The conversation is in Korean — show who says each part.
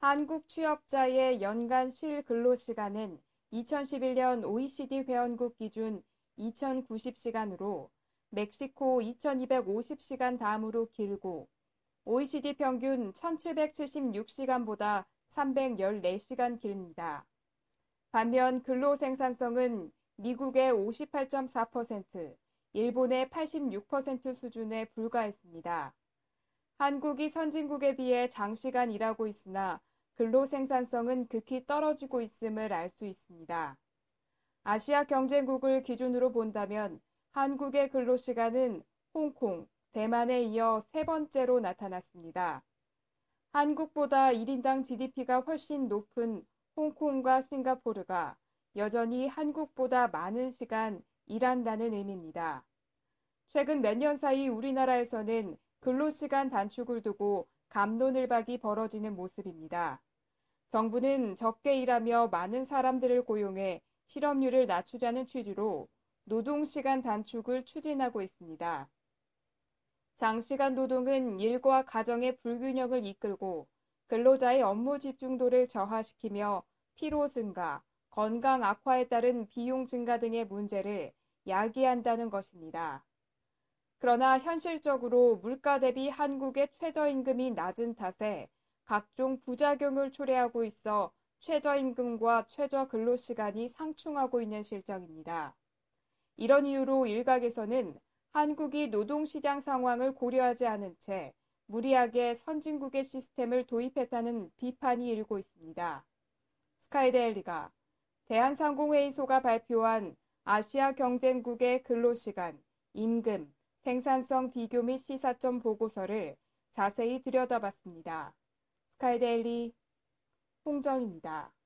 Speaker 1: 한국 취업자의 연간 실근로시간은 2011년 OECD 회원국 기준 2090시간으로 멕시코 2250시간 다음으로 길고 OECD 평균 1776시간보다 314시간 길입니다. 반면 근로생산성은 미국의 58.4%, 일본의 86% 수준에 불과했습니다. 한국이 선진국에 비해 장시간 일하고 있으나 근로 생산성은 극히 떨어지고 있음을 알 수 있습니다. 아시아 경쟁국을 기준으로 본다면 한국의 근로시간은 홍콩, 대만에 이어 세 번째로 나타났습니다. 한국보다 1인당 GDP가 훨씬 높은 홍콩과 싱가포르가 여전히 한국보다 많은 시간 일한다는 의미입니다. 최근 몇 년 사이 우리나라에서는 근로시간 단축을 두고 갑론을박이 벌어지는 모습입니다. 정부는 적게 일하며 많은 사람들을 고용해 실업률을 낮추자는 취지로 노동시간 단축을 추진하고 있습니다. 장시간 노동은 일과 가정의 불균형을 이끌고 근로자의 업무 집중도를 저하시키며 피로 증가, 건강 악화에 따른 비용 증가 등의 문제를 야기한다는 것입니다. 그러나 현실적으로 물가 대비 한국의 최저임금이 낮은 탓에 각종 부작용을 초래하고 있어 최저임금과 최저근로시간이 상충하고 있는 실정입니다. 이런 이유로 일각에서는 한국이 노동시장 상황을 고려하지 않은 채 무리하게 선진국의 시스템을 도입했다는 비판이 일고 있습니다. 스카이데일리가 대한상공회의소가 발표한 아시아 경쟁국의 근로시간, 임금, 생산성 비교 및 시사점 보고서를 자세히 들여다봤습니다. 스카이데일리 홍정입니다.